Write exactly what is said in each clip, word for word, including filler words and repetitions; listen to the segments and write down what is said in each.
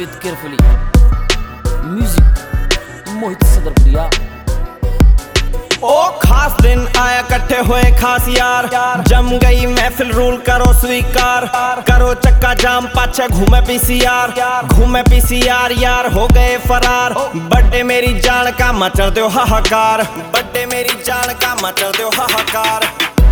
it carefully. Music, मोहित सदरपुरिया। ओ खास दिन आया इकट्ठे हुए खास यार, जम गई महफिल रूल करो स्वीकार, करो चक्का जाम पाछे घूमे पीसीआर, घूमे पीसीआर यार हो गए फरार। बर्थडे मेरी जान का मचल दो हाहाकार, बर्थडे मेरी जान का मचल दो हाहाकार।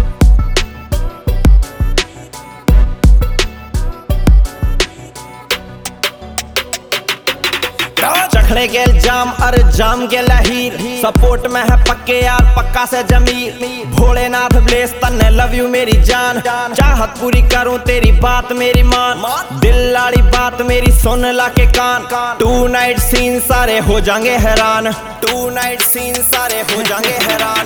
चखड़े गेल जाम अर जाम गेल हीर, सपोर्ट में है पक्के यार पक्का से जमीर। भोलेनाथ ब्लेस तन्ने लव यू मेरी जान, चाहत पूरी करूं तेरी बात मेरी मान, दिल लाड़ी बात मेरी सुन ला के कान। टू नाइट सीन सारे हो जाएंगे हैरान, टू नाइट सीन सारे हो जाएंगे हैरान।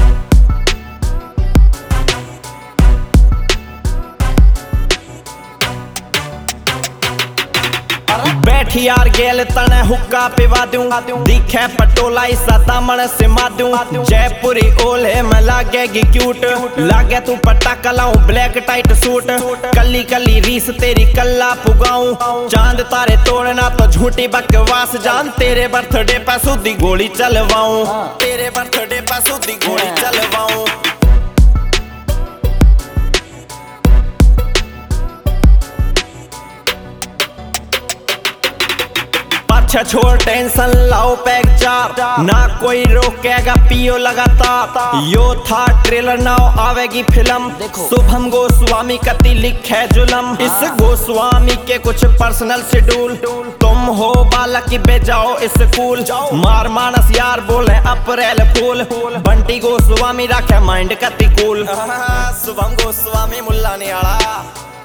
बैठ यार गेल तने हुक्का पिवा दूं, दिखे पटोला इसा दामन से मादूं। जयपुरी ओले में लागेगी क्यूट, लागे तू पट्टा कलाऊं ब्लैक टाइट सूट। कली कली रीस तेरी कल्ला पुगाऊं, चांद तारे तोड़ना तो झूठी बकवास जान। तेरे बर्थडे पे सुधी गोली चलवाऊं, तेरे बर्थडे पे सुधी गोली चलवाऊं। अच्छा छोड़ टेंशन लाओ पैक चार, ना कोई रोकेगा पियो लगातार। यो था ट्रेलर नाउ आवेगी फिल्म, शुभम गोस्वामी कति लिखे जुलम। इस गोस्वामी के कुछ पर्सनल शेड्यूल, तुम हो बालक की बेजाओ स्कूल। मार मानस यार बोले अप्रैल फूल, बंटी गोस्वामी रखे माइंड कति कूल। शुभम गोस्वामी मुल्ला नियाला।